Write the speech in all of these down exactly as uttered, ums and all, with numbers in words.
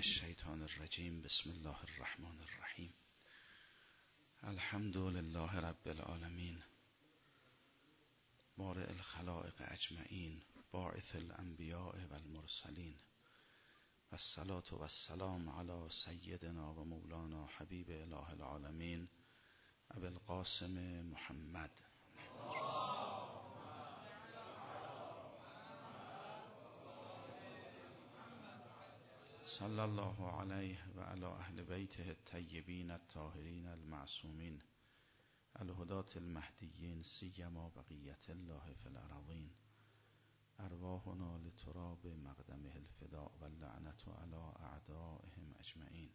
الشیطان الرجیم. بسم الله الرحمن الرحیم. الحمد لله رب العالمین، بارئ الخلائق اجمعین، باعث الانبیاء والمرسلین، والصلاة والسلام علی سیدنا و مولانا حبیب اله العالمین ابی القاسم محمد صلی الله علیه و علی اهل بیته الطیبین الطاهرین المعصومین الهداة المهدیین، سیما بقیة الله فی الارضین. ارواحنا لتراب مقدمه الفداء واللعنة علی اعدائهم اجمعین.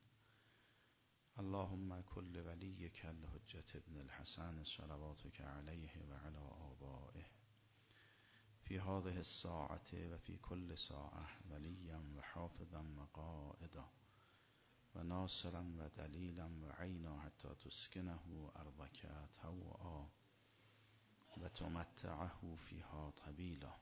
اللهم کل ولیک الحجة ابن الحسن صلواتک علیه و علی آبائه فی هذه الساعة و فی کل ساعة ولیا و حافظا و قائدا و ناصرا و دلیلا و عینا حتی تسکنه ارضک طوعا و تمتعه فیها طویلا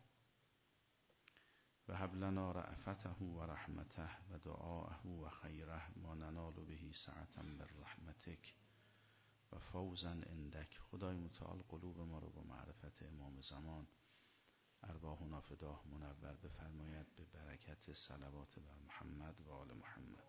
و هب لنا رأفته و رحمته و دعاءه و خیره ما ننال به سعة من رحمتک و فوزا عندک. خدای متعال قلوب ما رو با معرفت امام زمان ارواحنا فداه منور بفرماید به برکت صلوات بر محمد و آل محمد.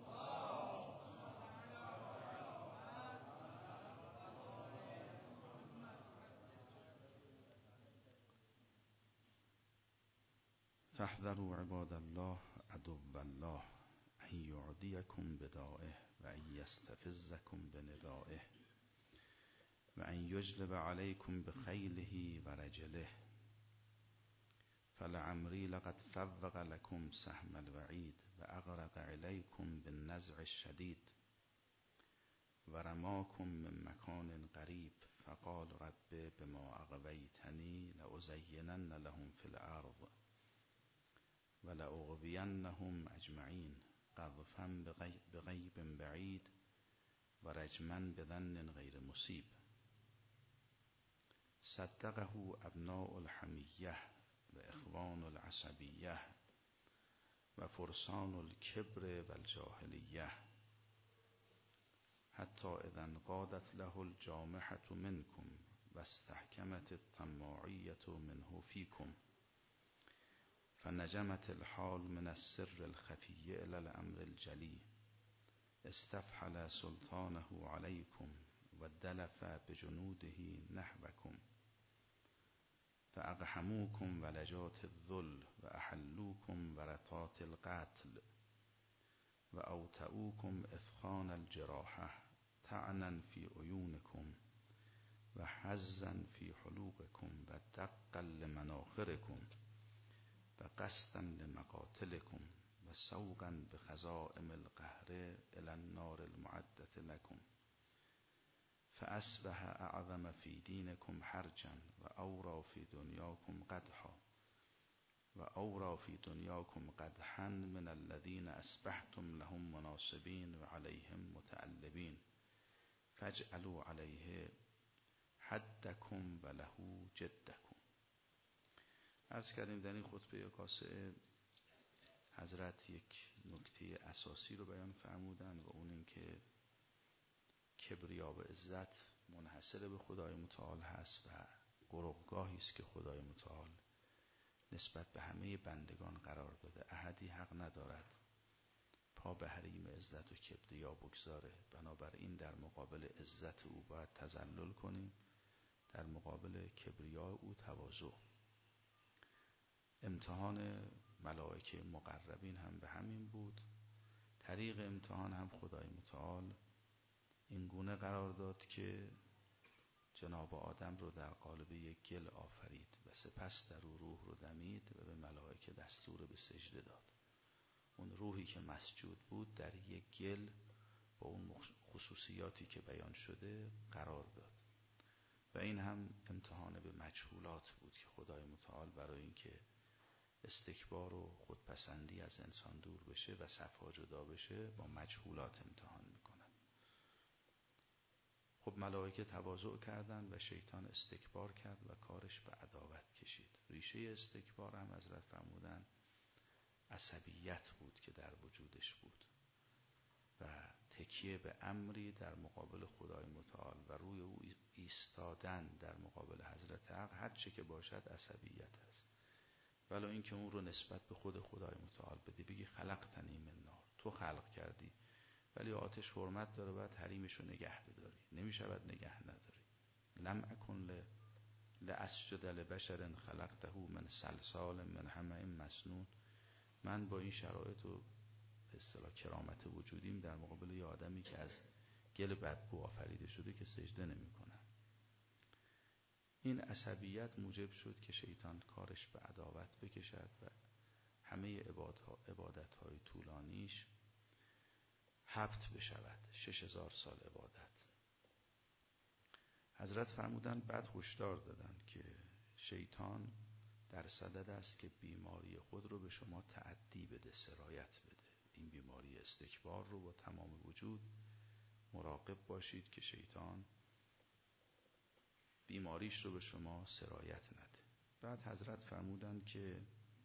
فاحذروا عباد الله عدو الله ان یعدیکم بدائه و ان یستفزکم بندائه و ان یجلب علیکم بخیله و رجله. فلعمری لقد فوق لكم سهم الوعید و اغرق علیکم بالنزع الشدید و رماکم من مکان قریب فقال رب بما اغویتنی لازینن لهم فی الارض و لاغوینهم اجمعین قذفا بغیب بعید و رجما بظن غیر مصیب. صدقه ابناء الحمیه و اخوان العصبیه و فرسان الکبر و الجاهلیه حتی اذا انقادت له الجامحة منکم و استحکمت الطماعیة منه فیکم فنجمت الحال من السر الخفی الى الامر الجلی استفحل سلطانه علیکم و دلف بجنوده نحوکم فاقحموکم ولجات الذل و احلوکم ورطات القتل و اوطئوکم اثخان الجراحة طعنا فی عیونکم و حزا فی حلوقکم و دقا لمناخرکم و قصدا لمقاتلکم و سوقا بخزائم القهر الی النار المعدة لکم. فاصبح اعظم فی دینکم حرجا و اورا فی دنیاکم قدحا و اورا فی دنیاکم قدحا من الذین اصبحتم لهم مناصبین و علیهم متعلبین فاجعلوا علیه حدکم و له جدکم. عرض کردیم در این خطبه کاسه حضرت یک نکته اساسی رو بیان فرمودن و اون این که کبریا و عزت منحصر به خدای متعال هست و قربگاهی است که خدای متعال نسبت به همه بندگان قرار داده. احدی حق ندارد پا به حریم عزت و کبریا بگذاره. بنابراین در مقابل عزت او باید تذلل کنیم، در مقابل کبریا او تواضع. امتحان ملائکه مقربین هم به همین بود. طریق امتحان هم خدای متعال این گونه قرار داد که جناب آدم رو در قالب یک گل آفرید و سپس در او روح رو دمید و به ملائکه دستور به سجده داد. اون روحی که مسجود بود در یک گل با اون خصوصیاتی که بیان شده قرار داد و این هم امتحان به مجهولات بود که خدای متعال برای اینکه استکبار و خودپسندی از انسان دور بشه و صفها جدا بشه با مجهولات امتحان میکنه. خب ملائکه تواضع کردند و شیطان استکبار کرد و کارش به عداوت کشید. ریشه استکبار هم حضرت فرمودن عصبیت بود که در وجودش بود تکیه به امری در مقابل خدای متعال و روی او ایستادن در مقابل حضرت حق، هر چه که باشد عصبیت است. ولی اینکه اون رو نسبت به خود خدای متعال بدی، بگی خلقتنی من نار، تو خلق کردی، ولی آتش حرمت داره، باید حریمش رو نگه بداری، نمیشود نگه نداری. لم اکن لاسجد لبشر خلقته من صلصال من حمأ مسنون. من با این شرایط و به اصطلاح کرامت وجودیم در مقابل یه آدمی که از گل بدبو آفریده شده که سجده نمی کنم. این عصبیت موجب شد که شیطان کارش به عداوت بکشد و همه عبادت های طولانیش حبط بشود. شش هزار سال عبادت. حضرت فرمودن، بعد هشدار دادن که شیطان در صدد است که بیماری خود رو به شما تعدی بده، سرایت بده. این بیماری استکبار رو با تمام وجود مراقب باشید که شیطان بیماریش رو به شما سرایت نده. بعد حضرت فرمودن که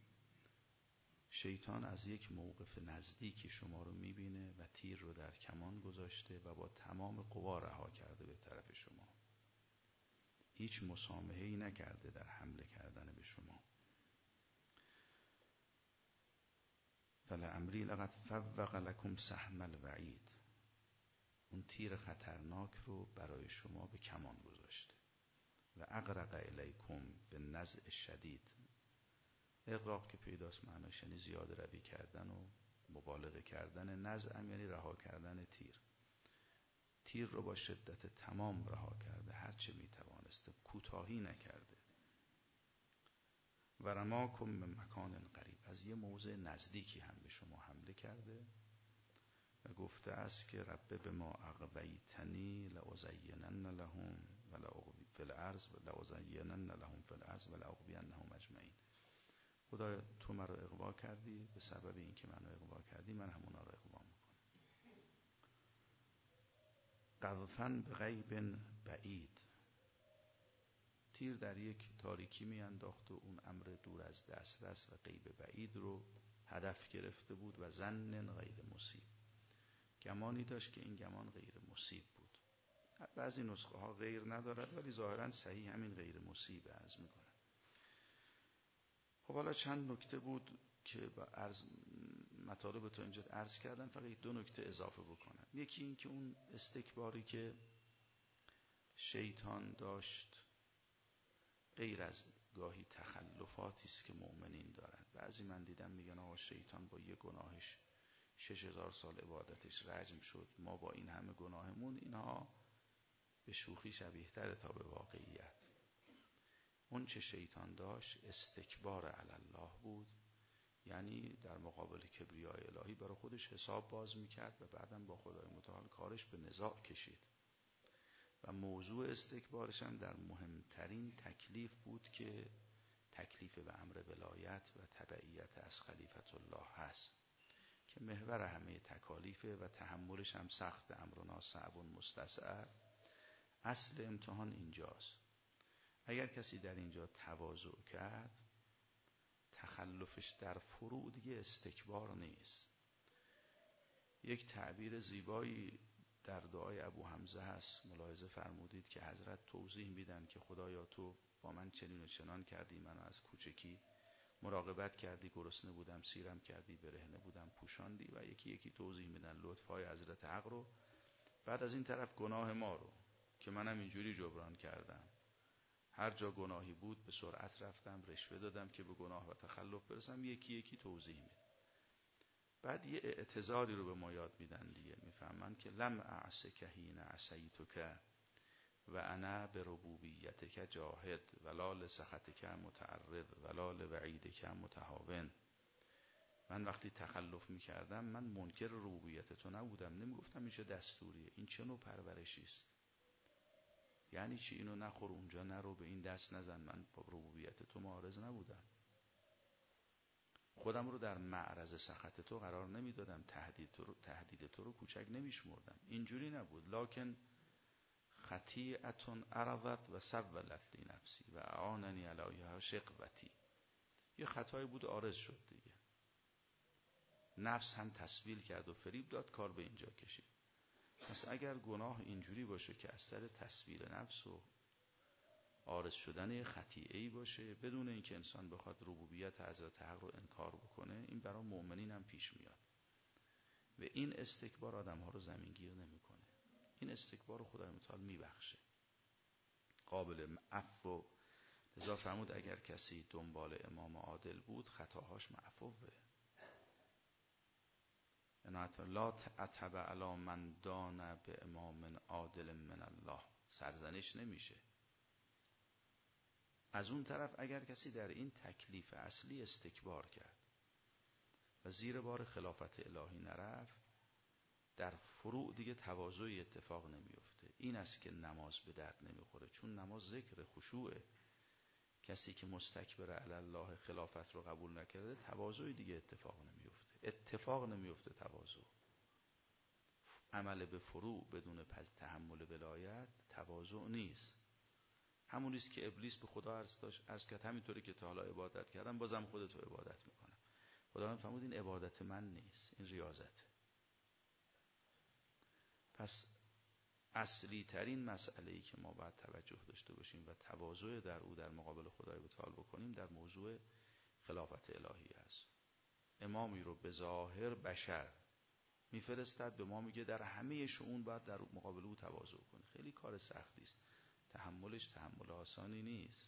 شیطان از یک موقف نزدیکی شما رو میبینه و تیر رو در کمان گذاشته و با تمام قوا رها کرده به طرف شما. هیچ مسامحه‌ای نکرده در حمله کردن به شما. فلعمری لقد فوق لکم سهم الوعید. اون تیر خطرناک رو برای شما به کمان گذاشته. و اغرق الیکم به نزع شدید. اغراق که پیداست معناش یعنی زیاده روی کردن و مبالغه کردن. نزع هم یعنی رها کردن تیر. تیر رو با شدت تمام رها کرده، هرچه میتوانسته، کوتاهی نکرده. و رماکم به مکان قریب. از یه موضع نزدیکی هم به شما حمله کرده و گفته است که رب به ما اغویتنی لازینن لهم ولاغوی فی الارض لازینن لهم فی الارض ولاغوینهم اجمعین. خدایا تو مرا اغوا کردی، به سبب اینکه منو اغوا کردی من همونا رو اغوا میکنم. قذفا به غیب بعید. تیر در یک تاریکی می انداخت و اون امر دور از دسترس و غیب بعید رو هدف گرفته بود و ظن غیر مصیب. گمانی داشت که این گمان غیر مصیب بود. بعضی نسخه ها غیر ندارد ولی ظاهرا صحیح همین غیر مصیب عرض می کنن. خب حالا چند نکته بود که با عرض مطالب تا اینجا عرض کردم، فقط دو نکته اضافه بکنم. یکی این که اون استکباری که شیطان داشت غیر از گاهی تخلفاتی است که مؤمنین دارند. بعضی من دیدم میگن آقا شیطان با یه گناهش شش هزار سال عبادتش رجم شد، ما با این همه گناهمون. اینها به شوخی شبیه تره تا به واقعیت. اون چه شیطان داشت استکبار علی الله بود، یعنی در مقابل کبریای الهی برای خودش حساب باز میکرد و بعدم با خدای متعال کارش به نزاع کشید. و موضوع استکبارش هم در مهمترین تکلیف بود که تکلیف به امر ولایت و تبعیت از خلیفت الله هست که محور همه تکالیفه و تحملش هم سخت. امرنا صعب مستصعب. اصل امتحان اینجاست. اگر کسی در اینجا تواضع کرد، تخلفش در فروع دیگه استکبار نیست. یک تعبیر زیبایی در دعای ابو حمزه هست، ملاحظه فرمودید که حضرت توضیح میدن که خدایا تو با من چنین و چنان کردی، منو از کوچکی مراقبت کردی، گرسنه بودم سیرم کردی، برهنه بودم پوشاندی، و یکی یکی توضیح میدن لطفای حضرت حق رو. بعد از این طرف گناه ما رو که منم اینجوری جبران کردم، هر جا گناهی بود به سرعت رفتم رشوه دادم که به گناه و تخلف برسم، یکی یکی توضیح میدن. بعد یه اعتذاری رو به ما یاد میدن دیگه، میفهمن که لم اعصک حین عصیتک و انا بربوبیتک جاهد ولا لسخطک متعرض ولا لوعیدک متهاون. من وقتی تخلف میکردم من منکر ربوبیت تو نبودم، نمیگفتم این چه دستوریه، این چه نوع پرورشی است، یعنی چی اینو نخور اونجا نرو به این دست نزن. من با ربوبیت تو معارض نبودم، خودم رو در معرض سخط تو قرار نمیدادم، تهدید تو رو تهدید تو رو کوچک نمیشمردم. اینجوری نبود. لکن خطیئتون عرضت و سولت لی نفسی و اعاننی علیها شقوتی. یه خطایی بود عارض شد دیگه، نفس هم تسویل کرد و فریب داد، کار به اینجا کشید. پس اگر گناه اینجوری باشه که از سر تصویر نفس و عارض شدن خطیئه‌ای باشه بدون اینکه انسان بخواد ربوبیت حضرت حق رو انکار بکنه، این برای مؤمنین هم پیش میاد و این استکبار آدم ها رو زمینگیر نمیکنه. این استکبار رو خدای متعال میبخشه، قابل عفو. لذا فرمود اگر کسی دنبال امام عادل بود خطاهاش معفوه. لا تعتب علی من دان به امام عادل من الله، سرزنش نمیشه. از اون طرف اگر کسی در این تکلیف اصلی استکبار کرد و زیر بار خلافت الهی نرفت، در فروع دیگه تواضعی اتفاق نمیفته. این است که نماز به درد نمیخوره، چون نماز ذکر خشوعه. کسی که مستکبر علی الله خلافت رو قبول نکرده تواضعی دیگه اتفاق نمیفته. اتفاق نمیفته تواضع. عمل به فروع بدون پس تحمل ولایت تواضع نیست. همون است که ابلیس به خدا عرض داشت، عرض کرد همینطوری که تا حالا عبادت کردم بازم خودتو عبادت میکنم. خدا هم فرمود این عبادت من نیست، این ریاضته. پس اصلی ترین مسئله‌ای که ما باید توجه داشته باشیم و تواضع در او در مقابل خدای متعال بکنیم در موضوع خلافت الهی است. امامی رو به ظاهر بشر میفرستد، به ما میگه در همه شؤون باید در مقابل او تواضع کنی. خیلی کار سختی است، تحملش تحمل آسانی نیست.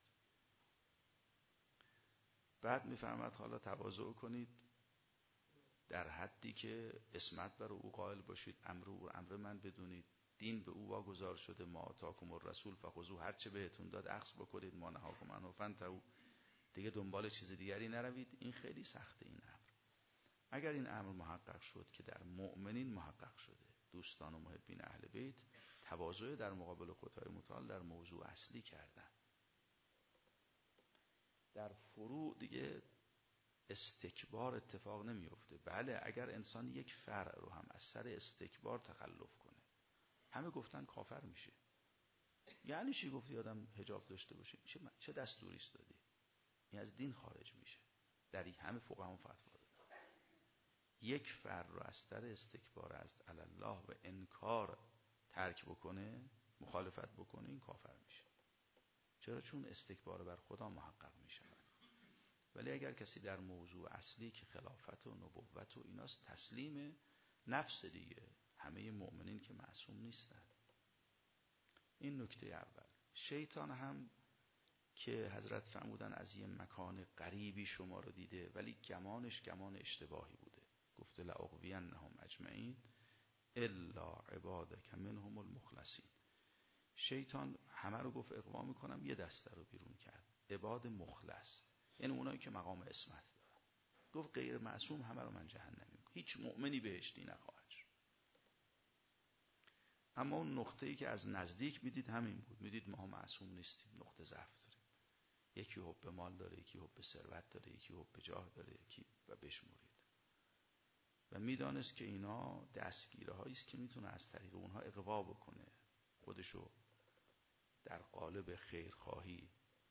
بعد میفرماد حالا تواضع کنید در حدی که اسمت بر او قائل باشید، امر او امر من بدونید، دین به او واگذار شده، ما آتاکم الرسول فخذوه، هر چه بهتون داد اخذ بکنید، ما نهاکم عنه فانتهوا، دیگه دنبال چیز دیگری نروید. این خیلی سخته این امر. اگر این امر محقق شد که در مؤمنین محقق شده، دوستان و محبین اهل بیت تواضع در مقابل خدای متعال در موضوع اصلی کردن، در فروع دیگه استکبار اتفاق نمیفته. بله اگر انسان یک فرع رو هم از سر استکبار تخلف کنه، همه گفتن کافر میشه. یعنی چی گفتی آدم حجاب داشته باشه؟ چه چه دستوری است دادی؟ این از دین خارج میشه. در این همه فقها فتوا دادن یک فرع رو از سر استکبار است علی الله و انکار ترک بکنه، مخالفت بکنه، این کافر میشه. چرا؟ چون استکبار بر خدا محقق میشه. ولی اگر کسی در موضوع اصلی که خلافت و نبوت و ایناست تسلیم نفس دیگه، همه مؤمنین که معصوم نیستن. این نکته اول. شیطان هم که حضرت فرمودن از یه مکان غریبی شما رو دیده ولی گمانش گمان اشتباهی بوده، گفته لأغوینهم اجمعین الا عبادک منهم المخلصین. شیطان همه رو گفت اغوا میکنم، یه دسته رو بیرون کرد، عباد مخلص، یعنی اونایی که مقام اسمت دارن. گفت غیر معصوم همه رو من جهنمی میکنم، هیچ مؤمنی بهشتی نخواهد شد. اما اون نقطه‌ای که از نزدیک میدید همین بود، میدید ما معصوم نیستیم، نقطه ضعف داریم. یکی حب مال داره، یکی حب ثروت داره، یکی حب جاه داره، یکی و بشمرید. و میدانست که اینا دستگیره هایی است که میتونه از طریق اونها اغوا بکنه، خودشو در قالب خیرخواهی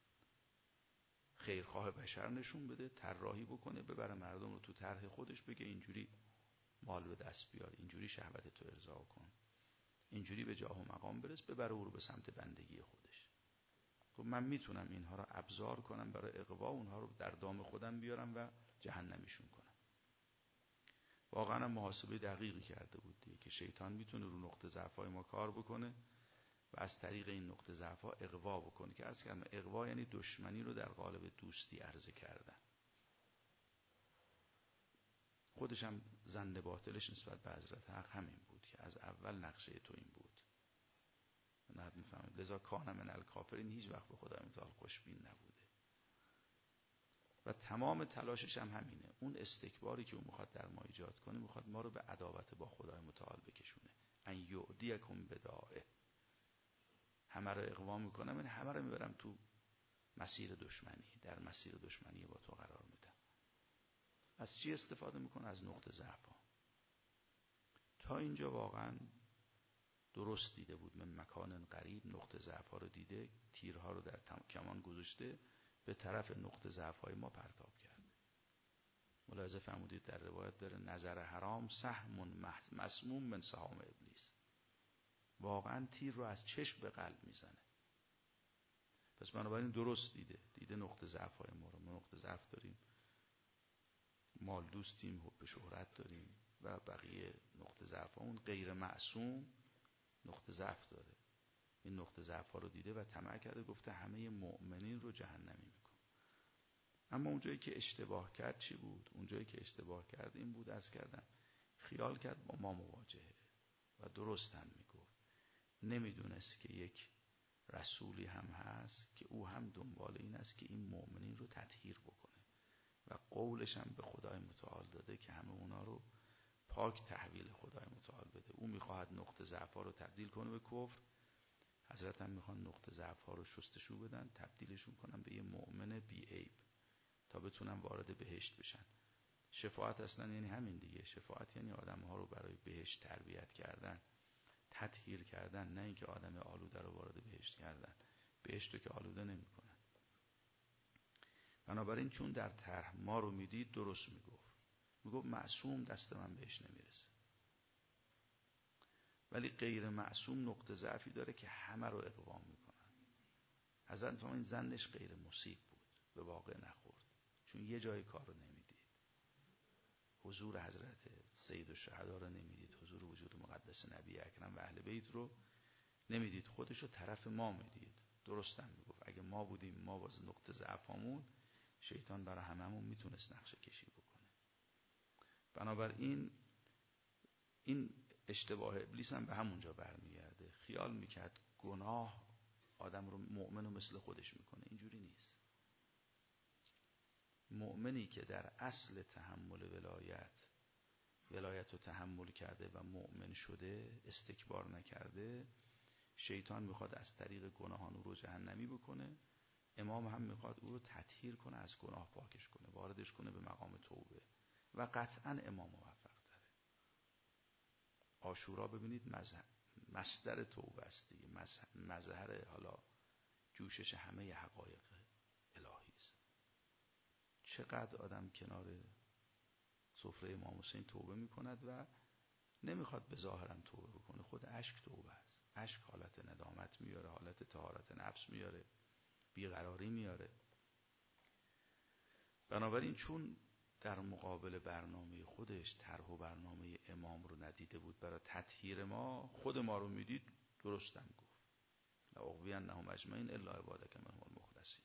خیرخواه بشر نشون بده، طراحی بکنه، ببره مردم رو تو طرح خودش، بگه اینجوری مال به دست بیار، اینجوری شهوت تو ارضا کن، اینجوری به جاه و مقام برس، ببره او رو به سمت بندگی خودش. خب من میتونم اینها رو ابزار کنم برای اغوا، اونها رو در دام خودم بیارم و جهنمیشون کنم. واقعا محاسبه دقیقی کرده بود دیگه که شیطان میتونه رو نقطه ضعف‌های ما کار بکنه و از طریق این نقطه ضعف‌ها اغوا بکنه، که عرض کردم اغوا یعنی دشمنی رو در قالب دوستی عرضه کردن. خودش هم ظن باطلش نسبت به حضرت حق همین بود که از اول نقشه تو این بود. نه میفهمید، لذا کان من الکافرین، هیچ وقت به خدای متعال خوشبین نبوده و تمام تلاشش هم همینه. اون استکباری که اون میخواد در ما ایجاد کنه، میخواد ما رو به عداوت با خدای متعال بکشونه. ان یعدیکم بداعه، همه رو اغوا میکنم، من همه رو میبرم تو مسیر دشمنی، در مسیر دشمنی با تو قرار میدم. از چی استفاده میکنه؟ از نقطه ضعف ها. تا اینجا واقعا درست دیده بود، من مکان قریب نقطه ضعف ها رو دیده، تیرها رو در کمان گذاشته، به طرف نقطه ضعف های ما پرتاب کرده. ملاحظه فرمودید در روایت داره نظر حرام سهم مسموم من سهام ابلیس، واقعا تیر رو از چشم به قلب میزنه. پس بنابراین درست دیده دیده نقطه ضعف های ما رو. ما نقطه ضعف داریم، مال دوستیم، حب شهرت داریم و بقیه نقطه ضعف ها. اون غیر معصوم نقطه ضعف داره. این نقطه ضعف ها رو دیده و طمع کرده، گفته همه مؤمنین رو جهنمی میکن. اما اونجایی که اشتباه کرد چی بود؟ اونجایی که اشتباه کرد این بود، عرض کردم خیال کرد با ما مواجهه و درست هم میگفت. نمیدونست که یک رسولی هم هست که او هم دنبال این است که این مؤمنین رو تطهیر بکنه و قولش هم به خدای متعال داده که همه اونا رو پاک تحویل خدای متعال بده. او میخواهد نقطه ضعف ها رو تبدیل کنه به کفر، حضرت هم میخوان نقطه ضعف ها رو شستشو بدن، تبدیلشون کنن به یه مؤمن بی عیب تا بتونن وارد بهشت بشن. شفاعت اصلا یعنی همین دیگه. شفاعت یعنی آدم ها رو برای بهشت تربیت کردن، تطهیر کردن، نه اینکه آدم آلوده رو وارد بهشت کردن. بهشت رو که آلوده نمیکنن. بنابراین چون در طرح ما رو میدید درست میگفت. میگفت معصوم دست من بهش نمیرسه، ولی غیر معصوم نقطه ضعفی داره که همه رو اقوام میکنن. حضرت فرمودن زنش غیر مصیب بود، به واقع نخورد، چون یه جای کار رو نمیدید. حضور حضرت سید الشهدا رو نمیدید، حضور وجود مقدس نبی اکرم و اهل بیت رو نمیدید، خودش رو طرف ما میدید. درستم میگفت اگه ما بودیم، ما باز نقطه ضعفمون، شیطان برای هممون میتونست نقشه کشی بکنه. بنابراین این اشتباه ابلیس هم به همونجا برمیگرده. خیال میکرد گناه آدم رو مؤمن رو مثل خودش میکنه. اینجوری نیست. مؤمنی که در اصل تحمل ولایت ولایت رو تحمل کرده و مؤمن شده، استکبار نکرده، شیطان میخواد از طریق گناهان او رو جهنمی بکنه. امام هم میخواد او رو تطهیر کنه، از گناه پاکش کنه، واردش کنه به مقام توبه و قطعا امام موفق داره. عاشورا ببینید مصدر توبه است دیگه، مظهر حالا جوشش همه حقایق الهی است. چقدر آدم کنار سفره امام حسین توبه میکند و نمیخواد به ظاهرا توبه بکنه، خود اشک توبه است. اشک حالت ندامت میاره، حالت طهارت نفس میاره، بیقراری میاره. بنابراین چون در مقابل برنامه خودش طرح و برنامه امام رو ندیده بود برای تطهیر ما، خود ما رو میدید، درستم گفت لأغوینهم اجمعین الا عبادک منهم المخلصین.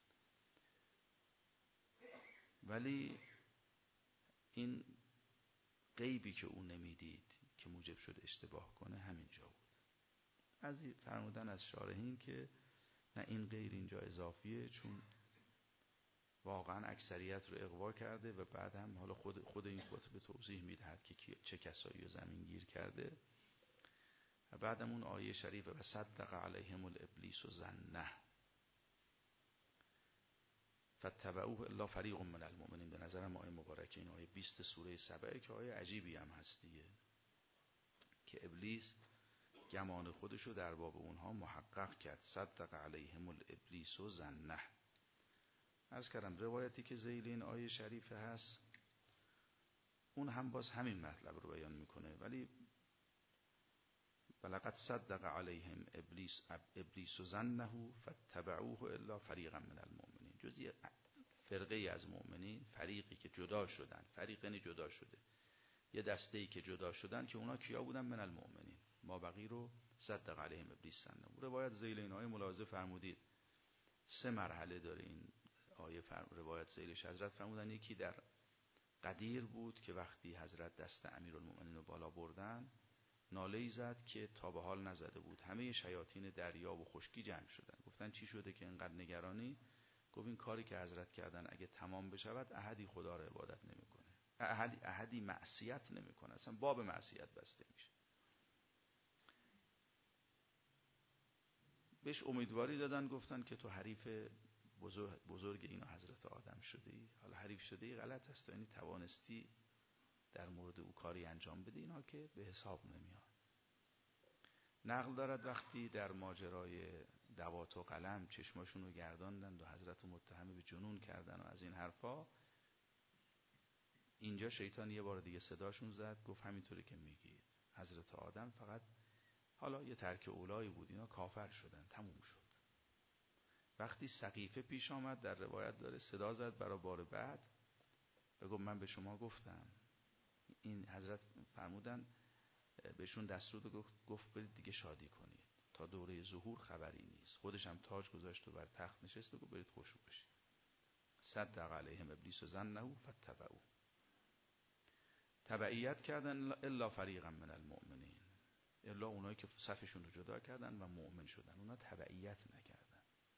ولی این غیبی که او نمیدید که موجب شد اشتباه کنه همینجا بود. از فرمودن از شارحین که نه این غیر اینجا اضافیه، چون واقعا اکثریت رو اغوا کرده و بعد هم حالا خود خود این خطبه توضیح میدهد که چه کسایی رو زمین گیر کرده. و بعدم اون آیه شریفه و صدق علیهم الابلیس و ظنه فاتبعوه الا فریق من المؤمنین. به نظرم آیه مبارکه این آیه بیست سوره سبعه که آیه عجیبی هم هست دیگه، که ابلیس گمان خودشو در باب اونها محقق کرد. صدق علیهم الابلیس و ظنه. عرض کردم روایتی که ذیل این آیه شریفه هست اون هم باز همین مطلب رو بیان میکنه، ولی ولقد صدق علیهم ابلیس ابلیس ظنه فاتبعوه الا فریقا من المؤمنین. جزئی فرقه از مؤمنین، فریقی که جدا شدن، فریقین جدا شده، یه دسته‌ای که جدا شدن که اونا کیا بودن؟ من المؤمنین. ما بقی رو صدق علیهم ابلیس ظنه. روایت ذیل این آیه ملاحظه فرمودید سه مرحله داره این آیه. فرم روایت ذیلش حضرت فرمودن یکی در قدیر بود که وقتی حضرت دست امیرالمؤمنین رو بالا بردن ناله‌ای زد که تا به حال نزده بود. همه شیاطین دریا و خشکی جمع شدن. گفتن چی شده که اینقدر نگرانی؟ گفت این کاری که حضرت کردن اگه تمام بشود احدی خدا رو عبادت نمیکنه، احدی احدی معصیت نمیکنه، اصلا باب معصیت بسته میشه. بهش امیدواری دادن، گفتن که تو حریف بزرگ, بزرگ اینا حضرت آدم شدی. حالا حریف شدی غلط است، یعنی توانستی در مورد او کاری انجام بده، اینا که به حساب نمیاد. نقل دارد وقتی در ماجرای دوات و قلم چشماشون رو گرداندند و حضرت متهم به جنون کردن و از این حرفا، اینجا شیطان یه بار دیگه صداشون زد، گفت همینطوری که میگید حضرت آدم فقط حالا یه ترک اولایی بود، اینا کافر شدن، تموم شد. وقتی سقیفه پیش آمد، در روایت داره صدا زد برای بار بعد، بگو من به شما گفتم. این حضرت فرمودن بهشون دستور داد، گفت برید دیگه شادی کنید، تا دوره ظهور خبری نیست. خودش هم تاج گذاشت و بر تخت نشست و گفت برید خوشو بشید. صدق علیهم ابلیس و ظنه فاتبعوه. تبعیت کردن الا فریقا من المؤمنین، الا اونایی که صفشون رو جدا کردن و مؤمن شدن، اونا تبعیت نکردن.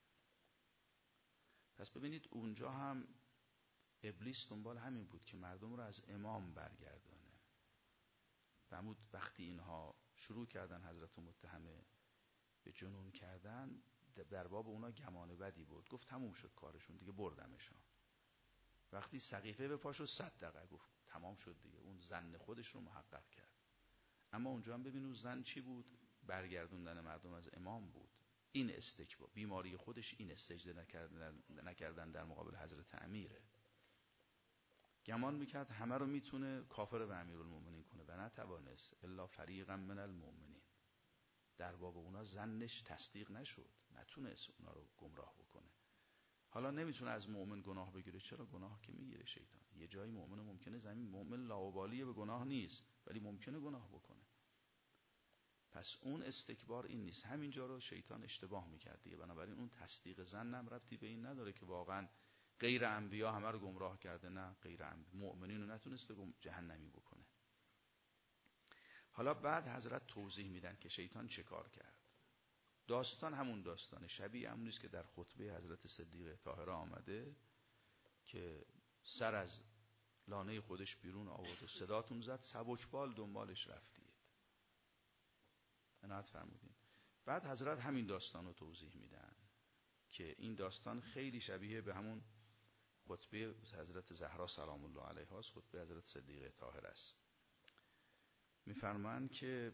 پس ببینید اونجا هم ابلیس دنبال همین بود که مردم رو از امام برگردانه. فرمود وقتی اینها شروع کردن حضرت متهمه به جنون کردن، در باب اونا گمان بدی بود، گفت تموم شد کارشون دیگه، بردمشان. وقتی سقیفه به پاشو صدقه، گفت تمام شد دیگه، اون ظن خودش رو محقق کرد. اما اونجا هم ببین اون ظن چی بود؟ برگردوندن مردم از امام بود. این استکبار، بیماری خودش این سجده نکردن, نکردن در مقابل حضرت امیره. گمان میکرد همه رو میتونه کافر به امیرالمومنین کنه و نتوانست. الا فریقا من المؤمنین. در باب اونا ظنش تصدیق نشد، نتونست اونا رو گمراه بکنه. حالا نمیتونه از مؤمن گناه بگیره، چرا؟ گناه که میگیره شیطان. یه جایی مؤمن ممکنه زمین مؤمن لاابالیه، به گناه نیست ولی ممکنه گناه بکنه. پس اون استکبار این نیست. همینجا رو شیطان اشتباه میکرد دیگه. بنابراین اون تصدیق ظن هم ربطی به این نداره که واقعا غیر انبیا همه رو گمراه کرده. نه، غیر انبیا مؤمنین رو نتونسته جهنمی بکنه. حالا بعد حضرت توضیح میدن که شیطان چه کار کرد. داستان همون داستانه، شبیه همون نیست که در خطبه حضرت صدیقه طاهره آمده که سر از لانه خودش بیرون آورد و صداتون زد، سبکبال دنبالش رفتید. عنایت فرمودین. بعد حضرت همین داستان رو توضیح میدن که این داستان خیلی شبیه به همون خطبه حضرت زهرا سلام الله علیها است، خطبه حضرت صدیقه طاهره است. میفرمایند که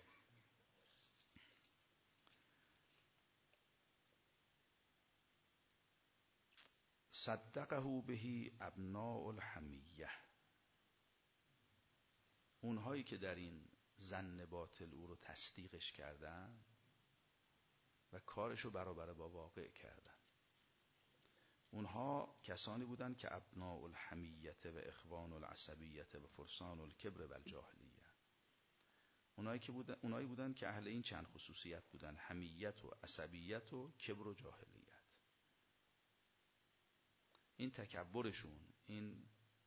صدقه بهی ابناء الحمیه، اونهایی که در این ظن باطل او رو تصدیقش کردن و کارشو برابر با واقع کردن، اونها کسانی بودند که ابناء الحمیت و اخوان العصبیت و فرسان الکبر و الجاهلیه، اونایی که بودن، اونایی بودند که اهل این چند خصوصیت بودن: حمیت و عصبیت و کبر و جاهلیت. این تکبرشون، این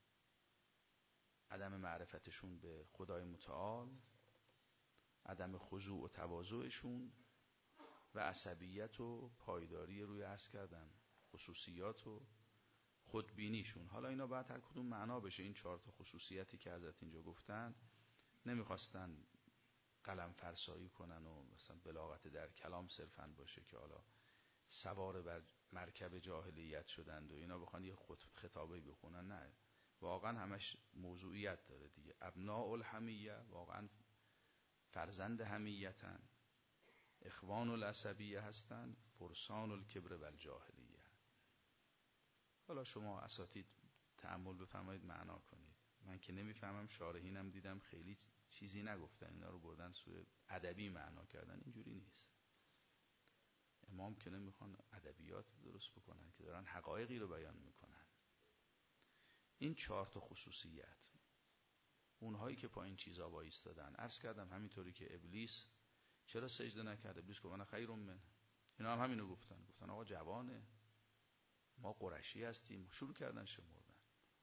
عدم معرفتشون به خدای متعال، عدم خضوع و تواضعشون و عصبیت و پایداری روی عرض کردن خصوصیات و خودبینیشون. حالا اینا باید هر کدوم معنا بشه. این چهار تا خصوصیتی که حضرت اینجا گفتن نمیخواستن قلم فرسایی کنن و مثلا بلاغت در کلام صرفاً باشه که حالا سوار بر مرکب جاهلیت شدند و اینا بخوان یه خطابه بخونن. نه، واقعا همش موضوعیت داره دیگه. ابناء الحمیه واقعا فرزند حمیتن، اخوان العصبیه هستن، فرسان الکبر و الجاهلیه. حالا شما اساتید تأمل بفرمایید، معنا کنید. من که نمیفهمم، شارحینم دیدم خیلی چیزی نگفتن، اینا رو بردن سوی ادبی معنا کردن. اینجوری نیست. امام که نمیخوان ادبیات درست بکنن، که دارن حقایقی رو بیان میکنن. این چهار تا خصوصیت، اونهایی که پایین چیزا وایستادن. عرض کردم همینطوری که ابلیس چرا سجده نکرد؟ ابلیس گفت من خیر من. اینا هم همینو گفتن، گفتن آقا جوانه، ما قریشی هستیم. شروع کردن شمردن.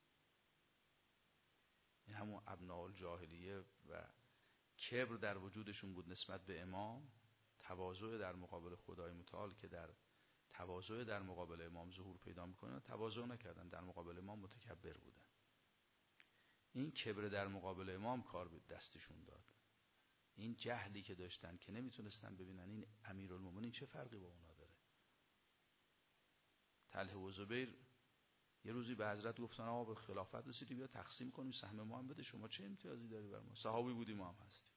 این همون ابناء الجاهلیه و کبر در وجودشون بود نسبت به امام، تواضع در مقابل خدای متعال که در تواضع در مقابل امام ظهور پیدا میکنه. تواضع نکردن، در مقابل امام متکبر بودن. این کبر در مقابل امام کار به دستشون داد. این جهلی که داشتن که نمیتونستن ببینن این امیرالمومنین چه فرقی با اونا داره. طلحه و زبیر یه روزی به حضرت گفتن آقا به خلافت رسیدی، بیا تقسیم کنیم، سهم ما هم بده، شما چه امتیازی داری بر ما؟ صحابی بودیم، ما هم هستیم.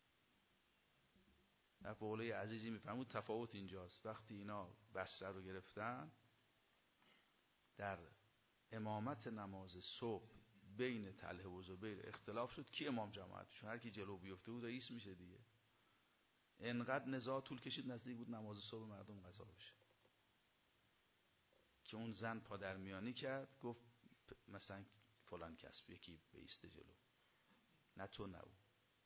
در قوله عزیزی میفهمود تفاوت اینجاست. وقتی اینا بصره رو گرفتن، در امامت نماز صبح بین طلحه و زبیر اختلاف شد کی امام جماعتشون. هر کی جلو بیفته بود رئیس میشه دیگه. انقدر نزاع طول کشید نزدیک بود نماز صبح مردم قضا بشه که اون زن پادرمیانی کرد، گفت مثلا فلان کس یکی بیسته جلو، نه تو نه او.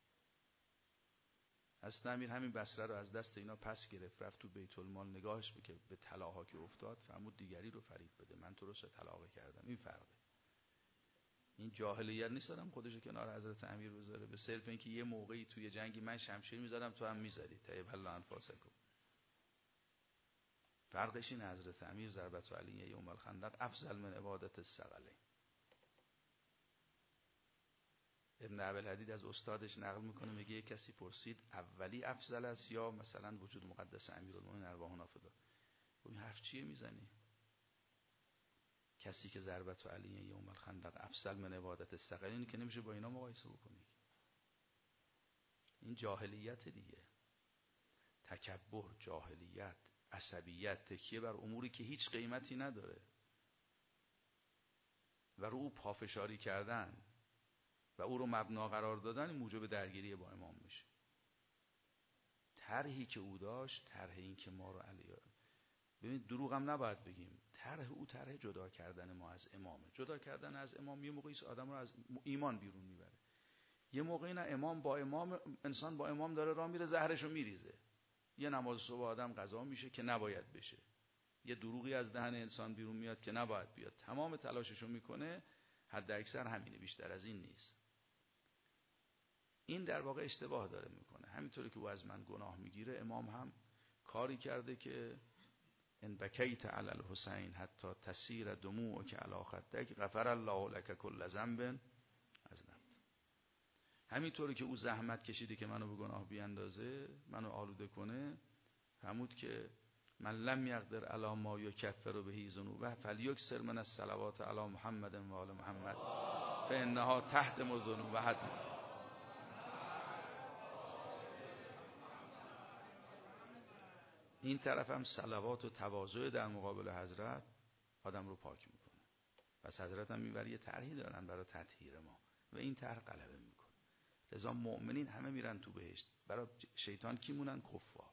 حضرت امیر همین بصره رو از دست اینا پس گرفت، رفت تو بیت المال نگاهش بکرد به طلاها که افتاد، فرمود دیگری رو فریب بده، من تو رو سه طلاق کردم. این فرقه. این جاهلیت نیست آدم خودشو کنار حضرت امیر بذاره به صرف اینکه یه موقعی توی جنگی من شمشیر میذارم تو هم میذاری، طیب الله انفاسکم. فرقش این حضرت امیر ضربت علیه یوم الخندق افضل من عبادت الثقلین. ابن ابوالحدید از استادش نقل میکنه، میگه یک کسی پرسید اولی افضل است یا مثلا وجود مقدس امیرالمومنین ارواحنا فدا؟ این حرف چیه میزنی؟ کسی که ضربت علیه یوم الخندق افضل من عبادت الثقلین که نمیشه با اینا مقایسه بکنی. این جاهلیت دیگه، تکبر، جاهلیت، عصبیت، تکیه بر اموری که هیچ قیمتی نداره و رو او پافشاری کردن و او رو مبنا قرار دادن موجب درگیری با امام میشه. طرحی که او داشت، طرح این که ما رو علیه، ببینید دروغ هم نباید بگیم، طرح او طرح جدا کردن ما از امامه. جدا کردن از امام یه موقعی آدم رو از ایمان بیرون میبره، یه موقعی نه امام با امام، انسان با امام داره راه میره زهرشو میریزه. یه نماز صبح آدم قضا میشه که نباید بشه، یه دروغی از دهن انسان بیرون میاد که نباید بیاد، تمام تلاششو میکنه، حد اکثر همینه، بیشتر از این نیست. این در واقع اشتباه داره میکنه. همینطوری که او از من گناه میگیره، امام هم کاری کرده که ان بکیت علی الحسین حتی تسیر دموعک علی خدک غفر الله لک کل ذنب اذنبت. همینطوری که او زحمت کشیده که منو به گناه بیاندازه، منو آلوده کنه، فرمود که من لم یقدر علی ما یکفر به ذنوبه فلیکثر من الصلوات علی محمد و آل محمد فانها تهدم الذنوب هدما. این طرف هم صلوات و تواضع در مقابل حضرت آدم رو پاک میکنه. پس حضرت هم میبره یه طرحی دارن برای تطهیر ما و این طرح غلبه میکنه. لذا مؤمنین همه میرن تو بهشت. برای شیطان کی مونن؟ کفار.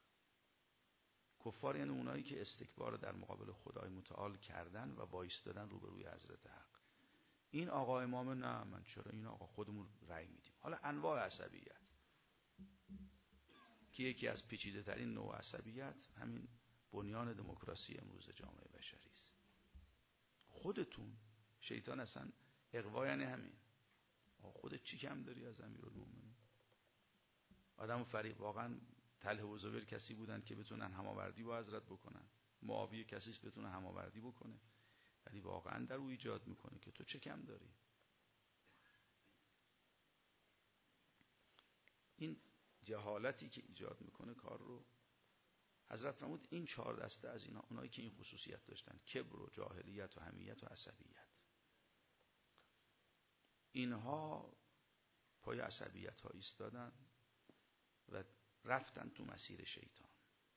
کفار یعنی اونایی که استکبار در مقابل خدای متعال کردن و وایستادن روبروی حضرت حق. این آقا امام نه، من چرا این آقا، خودمون رأی میدیم. حالا انواع عصبیت که یکی از پیچیده ترین نوع عصبیت همین بنیان دموکراسی امروز جامعه بشری است. خودتون شیطان اصلا اغوا یعنی همین، خودت چی کم داری از امیرالمومنین؟ آدم فریق واقعا طلحه و زبیر کسی بودن که بتونن هماوردی با حضرت بکنن، معاویه کسی است بتونه هماوردی بکنه، ولی واقعا در او ایجاد میکنه که تو چه کم داری. این جهالتی که ایجاد میکنه کار رو، حضرت فرمود این چهار دسته از اینا، اونایی که این خصوصیت داشتن، کبر و جاهلیت و حمیت و عصبیت، اینها پای عصبیت ها ایستادن و رفتن تو مسیر شیطان.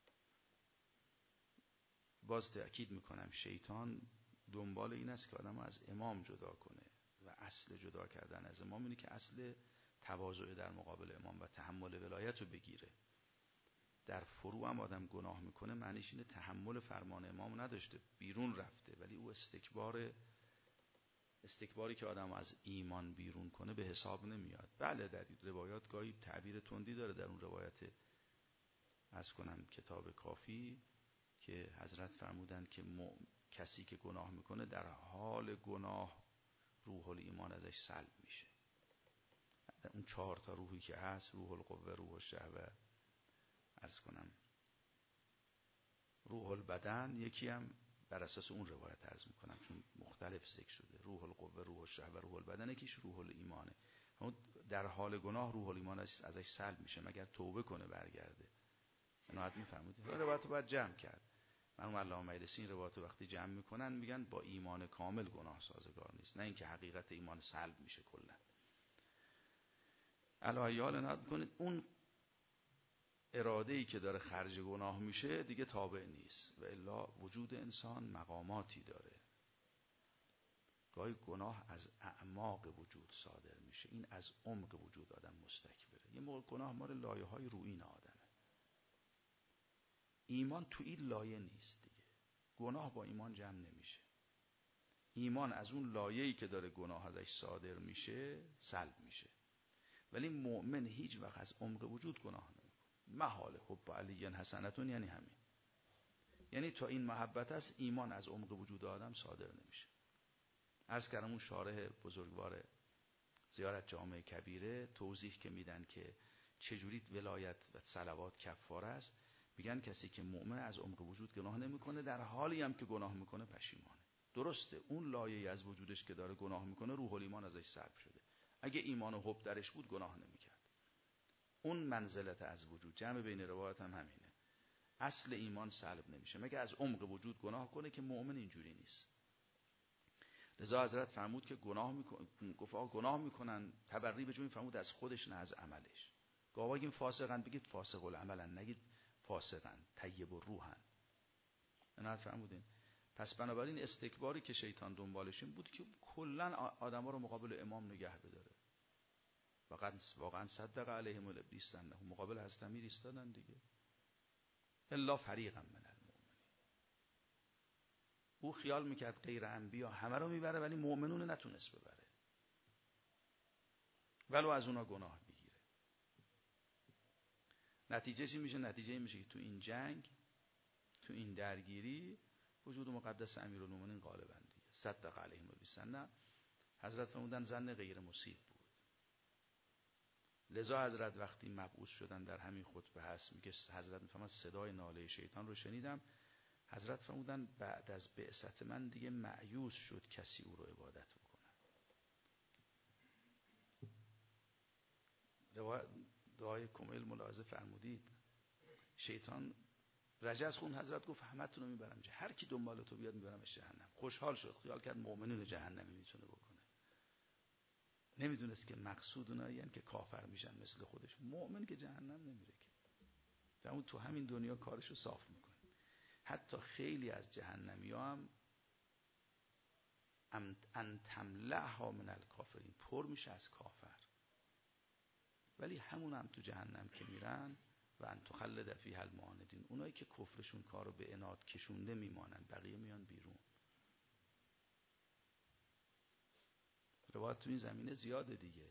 باز تأکید میکنم شیطان دنبال این است که آدم از امام جدا کنه و اصل جدا کردن از امام اینه که اصل تواضع در مقابل امام و تحمل ولایت رو بگیره. در فرو هم آدم گناه میکنه معنیش اینه تحمل فرمان امام نداشته، بیرون رفته، ولی او استکبار استکباری که آدم از ایمان بیرون کنه به حساب نمیاد. بله در روایات گاهی تعبیر تندی داره، در اون روایت از کنم کتاب کافی که حضرت فرمودند که کسی که گناه میکنه در حال گناه روح الایمان ازش سلب میشه. اون چهار تا روحی که هست، روح القوه، روح الشهوه، عرض کنم روح البدن، یکی هم بر اساس اون روایت عرض میکنم چون مختلف ذکر شده، روح القوه، روح الشهوه، روح البدن، یکیش روح الایمانه. اون در حال گناه روح الایمان ازش سلب میشه مگر توبه کنه برگرده. اینو حد میفرمودید. این روایت رو باید جمع کرد. مرحوم علامه مجلسی این روایت رو وقتی جمع میکنن میگن با ایمان کامل گناه سازگار نیست، نه اینکه حقیقت ایمان سلب میشه کلا. الهیال ناد کنید اون اراده‌ای که داره خرج گناه میشه دیگه تابع نیست، و الا وجود انسان مقاماتی داره. گاهی گناه از اعماق وجود صادر میشه، این از عمق وجود آدم مستکبره. یه موقع گناه مال لایه‌های رویین آدمه، ایمان تو این لایه نیست دیگه. گناه با ایمان جمع نمیشه. ایمان از اون لایه‌ای که داره گناه ازش صادر میشه سلب میشه. ولی مؤمن هیچ وقت از عمق وجود گناه نمیکنه. محال حب علی حسنتون یعنی همین. یعنی تا این محبت است ایمان از عمق وجود آدم صادر نمیشه. عرض کردم اون شارح بزرگوار زیارت جامع کبیره توضیح که میدن که چجوری ولایت و صلوات کفاره است، میگن کسی که مؤمن از عمق وجود گناه نمیکنه در حالی هم که گناه میکنه پشیمانه. درسته اون لایه‌ای از وجودش که داره گناه میکنه روح الایمان ازش سلب شده. اگه ایمان و حب درش بود گناه نمیکرد. اون منزلت از وجود، جمع بین روایت هم همینه. اصل ایمان سلب نمیشه مگه از عمق وجود گناه کنه که مؤمن اینجوری نیست. لذا حضرت فرمود که گناه میکنن، گفت آقا گناه میکنن، تبری به جون فرمود از خودش نه از عملش. گاوا بگیم فاسقن بگید فاسق العملن، نگید فاسقن طیب الروحن. نه فرمودین. پس بنابراین استکباری که شیطان دنبالش این بود که کلا آدما رو مقابل امام نگه بداره. واقعا واقعا صدق علیهم الابلیس انه مقابل حضرت امیر ایستادن دیگه. الا فریقا من المؤمنین. او خیال میکرد غیر انبیا همه رو میبره ولی مؤمنون نتونست ببره. ولو از اونا گناه بگیره. نتیجه چی میشه؟ نتیجه این میشه که تو این جنگ، تو این درگیری وجود مقدس امیرالمومنین غالبا دیگه. صدق علیهم الابلیس نه. حضرت فرمودن ظن غیر مصیب بود. لذا حضرت وقتی مبعوث شدن در همین خطبه هست میگه حضرت میفهمد صدای ناله شیطان رو شنیدم. حضرت فرمودن بعد از بعثت من دیگه مایوس شد کسی او رو عبادت بکنه. روایت دعای کمیل ملاحظه فرمودید شیطان رجز خون حضرت گفت همتون رو میبرم جهنم، هر کی دنبال تو بیاد میبرمش جهنم. خوشحال شد، خیال کرد مؤمنین جهنمی میتونه بکنه. نمیدونست که مقصود اونایی هستن که کافر میشن مثل خودش. مؤمن که جهنم نمیره که. اون تو همین دنیا کارشو صاف میکنه. حتی خیلی از جهنمی ها هم ان تملعها من الکافرین، پر میشه از کافر. ولی همون هم تو جهنم که میرن و ان تخلد فیها المعاندین، اونایی که کفرشون کارو به عناد کشونده میمانن، بقیه میان بیرون. روایت تو این زمینه زیاده دیگه.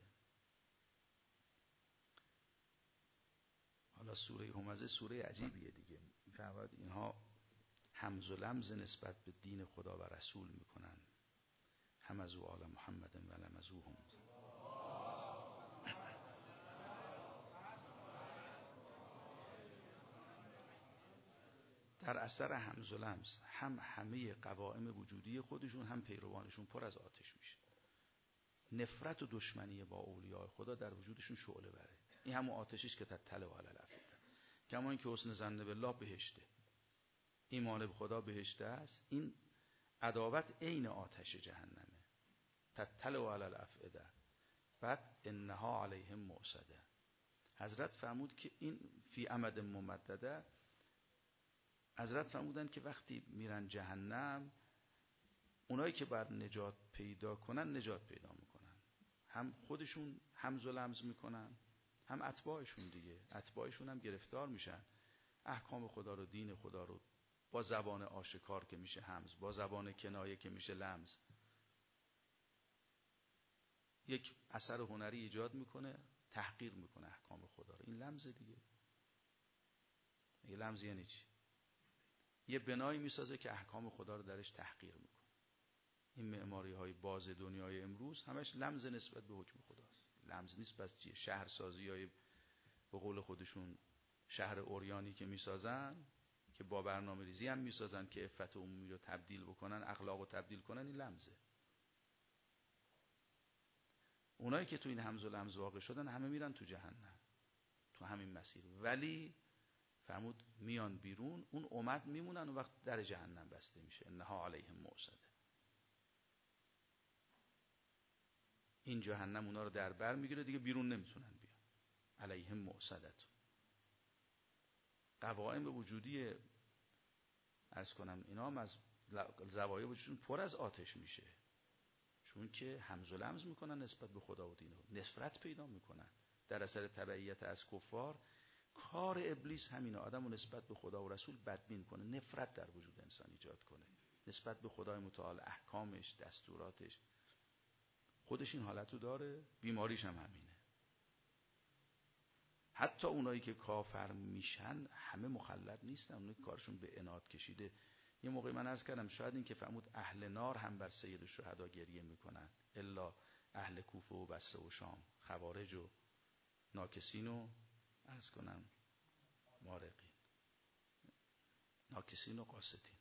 حالا سوره همزه سوره عجیبیه دیگه. میفرماد اینها همز و لمز نسبت به دین خدا و رسول میکنن. همزو آل محمد و لمزو هم. در اثر همز و لمز هم همه قوائم وجودی خودشون هم پیروانشون پر از آتش میشه. نفرت و دشمنی با اولیاء خدا در وجودشون شعله بره. این همون آتشیست که تتلو علی الافئده. کما اینکه حسن ظن بالله بهشته، ایمان به خدا بهشته است. این عداوت عین آتش جهنمه. تتلو علی الافئده. بعد انها علیهم موصده. حضرت فرمود که این فی امد ممدده. حضرت فرمودن که وقتی میرن جهنم اونایی که بر نجات پیدا کنن نجات پیدا میکنن. هم خودشون همز و لمز میکنن هم اتباعشون دیگه. اتباعشون هم گرفتار میشن. احکام خدا رو، دین خدا رو با زبان آشکار که میشه همز، با زبان کنایه که میشه لمز، یک اثر هنری ایجاد میکنه، تحقیر میکنه احکام خدا رو. این لمز دیگه. یه لمز یعنی چی؟ یه بنایی میسازه که احکام خدا رو درش تحقیر میکنه. این معماری های باز دنیای امروز همش لمز نسبت به حکم خداست. لمز نیست بس چیه؟ شهرسازی های به قول خودشون شهر اوریانی که میسازن، که با برنامه ریزی هم میسازن که عفت عمومی رو تبدیل بکنن، اخلاق رو تبدیل کنن، این لمزه. اونایی که تو این همز و لمز واقع شدن همه میرن تو جهنم، تو همین مسیر. ولی فرمود میان بیرون، اون امت میمونن و وقت در جهنم بسته میشه. انها علیهم موصده. این جهنم اونا رو در بر میگیره دیگه، بیرون نمیتونن بیان. علیهم موصدت. قوائم وجودی عرض کنم اینا هم از زوایای وجودشون پر از آتش میشه، چون که همز و لمز میکنن نسبت به خدا و دین، نفرت پیدا میکنن در اثر تبعیت از کفار. کار ابلیس همینه، آدم رو نسبت به خدا و رسول بدبین کنه، نفرت در وجود انسان ایجاد کنه نسبت به خدای متعال، احکامش، دستوراتش. خودش این حالت رو داره، بیماریش هم همینه. حتی اونایی که کافر میشن همه مخلد نیستن، اونایی که کارشون به عناد کشیده. یه موقعی من عرض کردم شاید این که فرمود اهل نار هم بر سید الشهدا گریه میکنن، الا اهل کوفه و بصره و شام، خوارج و ناکسین و عرض کنم مارقین، ناکسین و قاسطین،